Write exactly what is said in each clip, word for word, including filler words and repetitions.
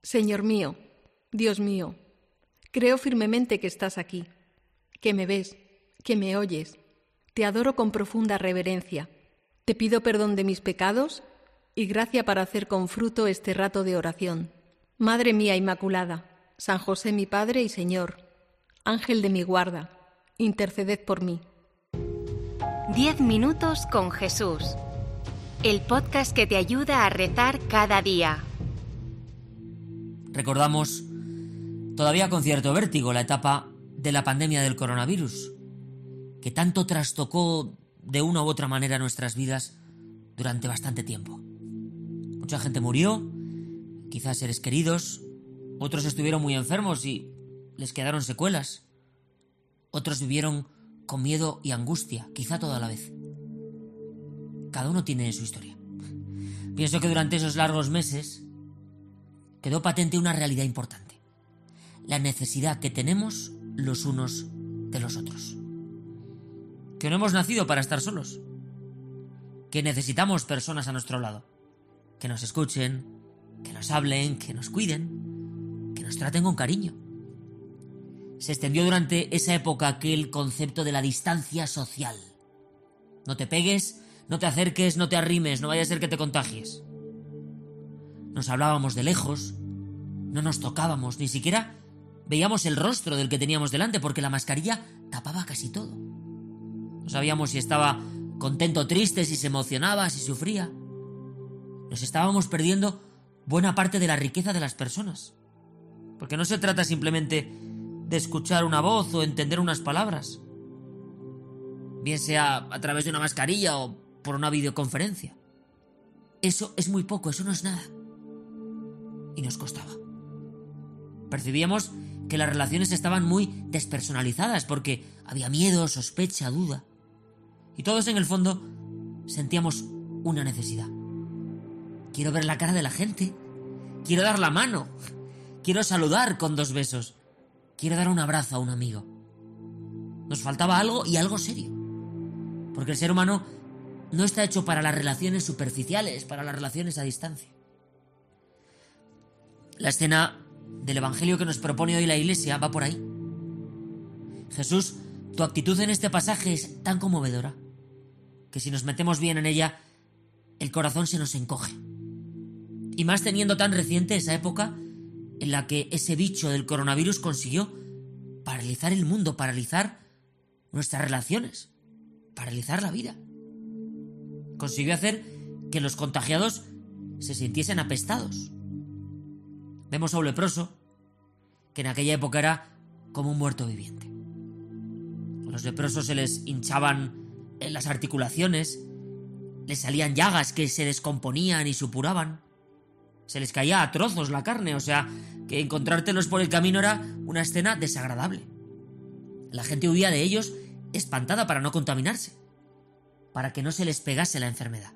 Señor mío, Dios mío, creo firmemente que estás aquí, que me ves, que me oyes. Te adoro con profunda reverencia. Te pido perdón de mis pecados y gracia para hacer con fruto este rato de oración. Madre mía Inmaculada, San José mi Padre y Señor, Ángel de mi guarda, interceded por mí. Diez minutos con Jesús. El podcast que te ayuda a rezar cada día. Recordamos todavía con cierto vértigo la etapa de la pandemia del coronavirus, que tanto trastocó de una u otra manera nuestras vidas durante bastante tiempo. Mucha gente murió, quizás seres queridos, otros estuvieron muy enfermos y les quedaron secuelas, otros vivieron con miedo y angustia, quizá toda la vez. Cada uno tiene su historia. Pienso que durante esos largos meses quedó patente una realidad importante: la necesidad que tenemos los unos de los otros. Que no hemos nacido para estar solos, que necesitamos personas a nuestro lado, que nos escuchen, que nos hablen, que nos cuiden, que nos traten con cariño. Se extendió durante esa época aquel concepto de la distancia social. No te pegues, no te acerques, no te arrimes, no vaya a ser que te contagies. Nos hablábamos de lejos, no nos tocábamos, ni siquiera veíamos el rostro del que teníamos delante porque la mascarilla tapaba casi todo. No sabíamos si estaba contento o triste, si se emocionaba, si sufría. Nos estábamos perdiendo buena parte de la riqueza de las personas. Porque no se trata simplemente de escuchar una voz o entender unas palabras, bien sea a través de una mascarilla o por una videoconferencia. Eso es muy poco, eso no es nada. Y nos costaba. Percibíamos que las relaciones estaban muy despersonalizadas porque había miedo, sospecha, duda. Y todos en el fondo sentíamos una necesidad. Quiero ver la cara de la gente. Quiero dar la mano. Quiero saludar con dos besos. Quiero dar un abrazo a un amigo. Nos faltaba algo y algo serio. Porque el ser humano no está hecho para las relaciones superficiales, para las relaciones a distancia. La escena del Evangelio que nos propone hoy la Iglesia va por ahí. Jesús, tu actitud en este pasaje es tan conmovedora que si nos metemos bien en ella, el corazón se nos encoge. Y más teniendo tan reciente esa época en la que ese bicho del coronavirus consiguió paralizar el mundo, paralizar nuestras relaciones, paralizar la vida. Consiguió hacer que los contagiados se sintiesen apestados. Vemos a un leproso que en aquella época era como un muerto viviente. A los leprosos se les hinchaban en las articulaciones, les salían llagas que se descomponían y supuraban. Se les caía a trozos la carne, o sea, que encontrártelos por el camino era una escena desagradable. La gente huía de ellos espantada para no contaminarse, para que no se les pegase la enfermedad.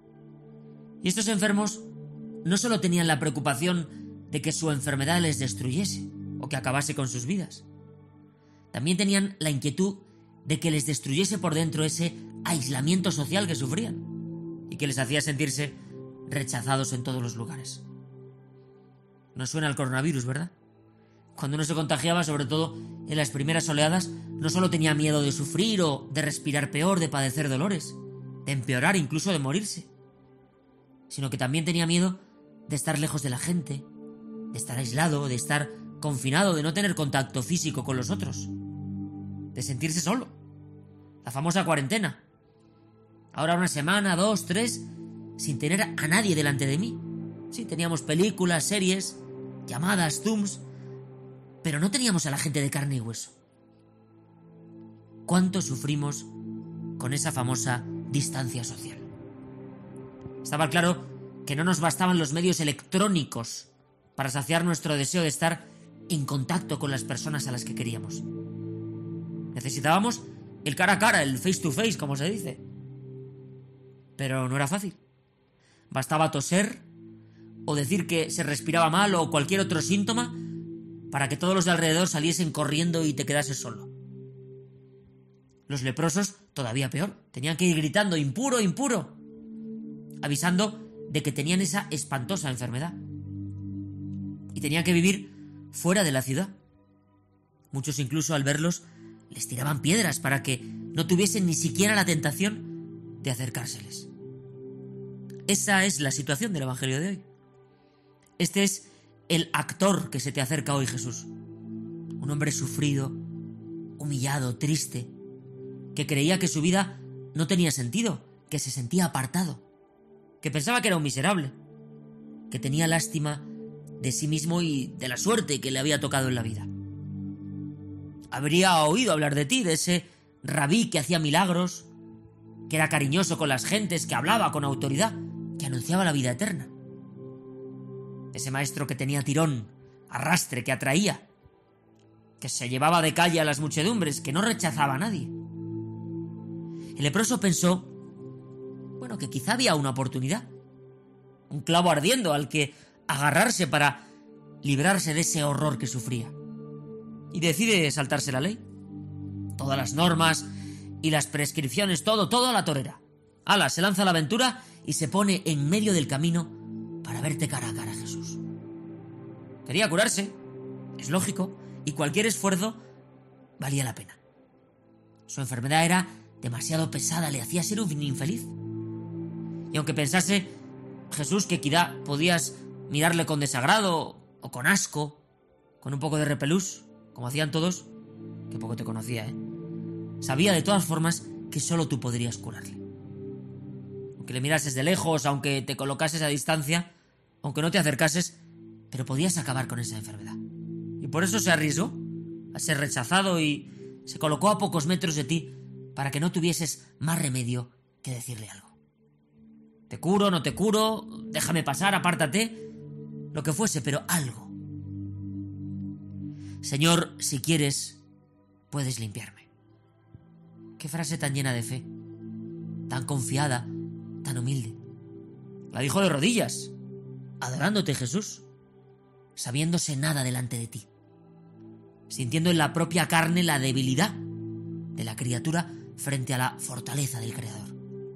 Y estos enfermos no solo tenían la preocupación de que su enfermedad les destruyese o que acabase con sus vidas, también tenían la inquietud de que les destruyese por dentro ese aislamiento social que sufrían y que les hacía sentirse rechazados en todos los lugares. Nos suena el coronavirus, ¿verdad? Cuando uno se contagiaba, sobre todo en las primeras oleadas, no solo tenía miedo de sufrir o de respirar peor, de padecer dolores, de empeorar, incluso de morirse, sino que también tenía miedo de estar lejos de la gente, de estar aislado, de estar confinado, de no tener contacto físico con los otros, de sentirse solo. La famosa cuarentena. Ahora una semana, dos, tres, sin tener a nadie delante de mí. Sí, teníamos películas, series, llamadas, zooms, pero no teníamos a la gente de carne y hueso. ¿Cuánto sufrimos con esa famosa distancia social? Estaba claro que no nos bastaban los medios electrónicos para saciar nuestro deseo de estar en contacto con las personas a las que queríamos. Necesitábamos el cara a cara, el face to face, como se dice. Pero no era fácil. Bastaba toser o decir que se respiraba mal o cualquier otro síntoma para que todos los de alrededor saliesen corriendo y te quedases solo. Los leprosos, todavía peor, tenían que ir gritando impuro, impuro, avisando de que tenían esa espantosa enfermedad. Y y tenían que vivir fuera de la ciudad. Muchos incluso al verlos les tiraban piedras para que no tuviesen ni siquiera la tentación de acercárseles. Esa es la situación del Evangelio de hoy. Este es el actor que se te acerca hoy, Jesús. Un hombre sufrido, humillado, triste, que creía que su vida no tenía sentido, que se sentía apartado, que pensaba que era un miserable, que tenía lástima de sí mismo y de la suerte que le había tocado en la vida. Habría oído hablar de ti, de ese rabí que hacía milagros, que era cariñoso con las gentes, que hablaba con autoridad, que anunciaba la vida eterna. Ese maestro que tenía tirón, arrastre, que atraía, que se llevaba de calle a las muchedumbres, que no rechazaba a nadie. El leproso pensó, bueno, que quizá había una oportunidad, un clavo ardiendo al que agarrarse para librarse de ese horror que sufría. Y decide saltarse la ley. Todas las normas y las prescripciones, todo, todo a la torera. Ala, se lanza a la aventura y se pone en medio del camino para verte cara a cara, Jesús. Quería curarse, es lógico, y cualquier esfuerzo valía la pena. Su enfermedad era demasiado pesada, le hacía ser un infeliz. Y aunque pensase Jesús que quizá podías mirarle con desagrado o con asco, con un poco de repelús, como hacían todos, que poco te conocía, ¿eh? Sabía de todas formas que solo tú podrías curarle. Aunque le mirases de lejos, aunque te colocases a distancia, aunque no te acercases, pero podías acabar con esa enfermedad. Y por eso se arriesgó a ser rechazado y se colocó a pocos metros de ti para que no tuvieses más remedio que decirle algo. Te curo, no te curo, déjame pasar, apártate, lo que fuese, pero algo. Señor, si quieres, puedes limpiarme. Qué frase tan llena de fe, tan confiada, tan humilde. La dijo de rodillas, adorándote, Jesús, sabiéndose nada delante de ti, sintiendo en la propia carne la debilidad de la criatura frente a la fortaleza del Creador.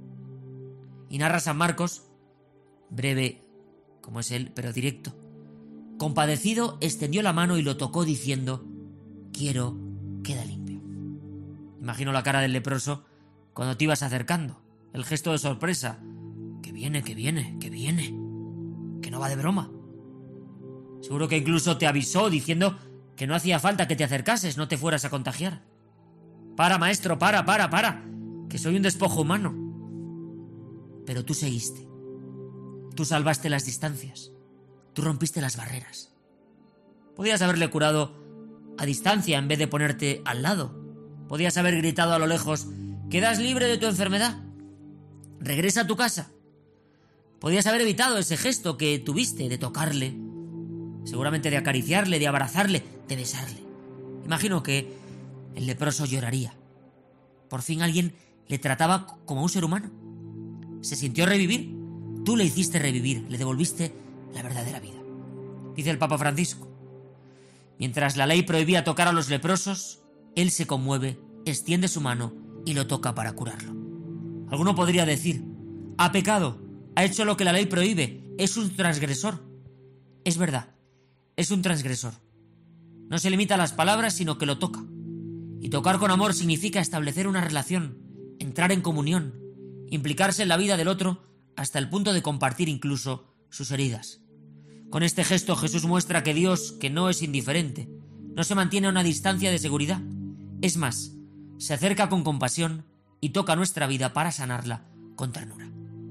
Y narra San Marcos, breve como es él, pero directo. Compadecido, extendió la mano y lo tocó diciendo, quiero, queda limpio. Imagino la cara del leproso cuando te ibas acercando, el gesto de sorpresa, que viene, que viene, que viene, que no va de broma. Seguro que incluso te avisó diciendo que no hacía falta que te acercases, no te fueras a contagiar. Para, maestro, para, para, para, que soy un despojo humano. Pero tú seguiste. Tú salvaste las distancias. Tú rompiste las barreras. Podías haberle curado a distancia en vez de ponerte al lado. Podías haber gritado a lo lejos, quedas libre de tu enfermedad. Regresa a tu casa. Podías haber evitado ese gesto que tuviste de tocarle, seguramente de acariciarle, de abrazarle, de besarle. Imagino que el leproso lloraría. Por fin alguien le trataba como a un ser humano. Se sintió revivir. Tú le hiciste revivir, le devolviste la verdadera vida. Dice el Papa Francisco, mientras la ley prohibía tocar a los leprosos, él se conmueve, extiende su mano y lo toca para curarlo. Alguno podría decir, ha pecado, ha hecho lo que la ley prohíbe, es un transgresor. Es verdad, es un transgresor. No se limita a las palabras, sino que lo toca. Y tocar con amor significa establecer una relación, entrar en comunión, implicarse en la vida del otro hasta el punto de compartir incluso sus heridas. Con este gesto Jesús muestra que Dios, que no es indiferente, no se mantiene a una distancia de seguridad. Es más, se acerca con compasión y toca nuestra vida para sanarla con ternura.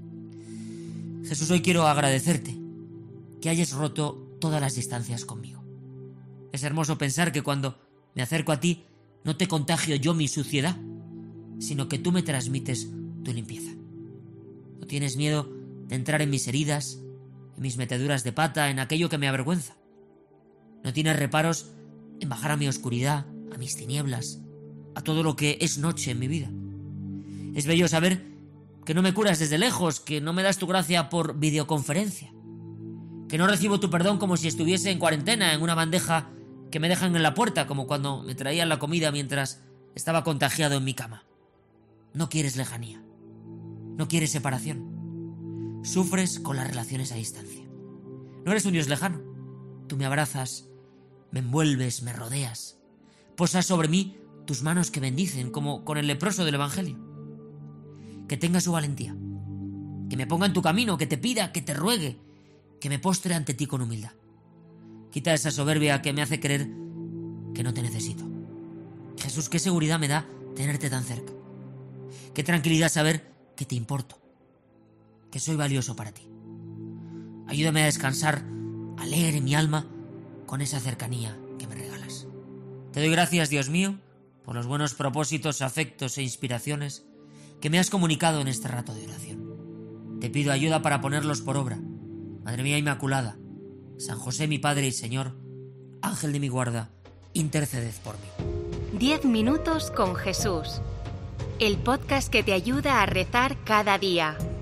Jesús, hoy quiero agradecerte que hayas roto todas las distancias conmigo. Es hermoso pensar que cuando me acerco a ti no te contagio yo mi suciedad, sino que tú me transmites tu limpieza. No tienes miedo de entrar en mis heridas, en mis meteduras de pata, en aquello que me avergüenza. No tienes reparos en bajar a mi oscuridad, a mis tinieblas, a todo lo que es noche en mi vida. Es bello saber que no me curas desde lejos, que no me das tu gracia por videoconferencia, que no recibo tu perdón como si estuviese en cuarentena en una bandeja que me dejan en la puerta, como cuando me traían la comida mientras estaba contagiado en mi cama. No quieres lejanía, no quieres separación. Sufres con las relaciones a distancia. No eres un Dios lejano, Tú me abrazas, me envuelves, me rodeas. Posas sobre mí tus manos que bendicen, como con el leproso del Evangelio. Que tenga su valentía, que me ponga en tu camino, que te pida, que te ruegue, que me postre ante ti con humildad. Quita esa soberbia que me hace creer que no te necesito. Jesús, qué seguridad me da tenerte tan cerca. Qué tranquilidad saber que te importo, que soy valioso para ti. Ayúdame a descansar alegre mi alma con esa cercanía que me regalas. Te doy gracias, Dios mío, por los buenos propósitos, afectos e inspiraciones que me has comunicado en este rato de oración. Te pido ayuda para ponerlos por obra. Madre mía Inmaculada, San José mi Padre y Señor, Ángel de mi guarda, interceded por mí. Diez minutos con Jesús. El podcast que te ayuda a rezar cada día.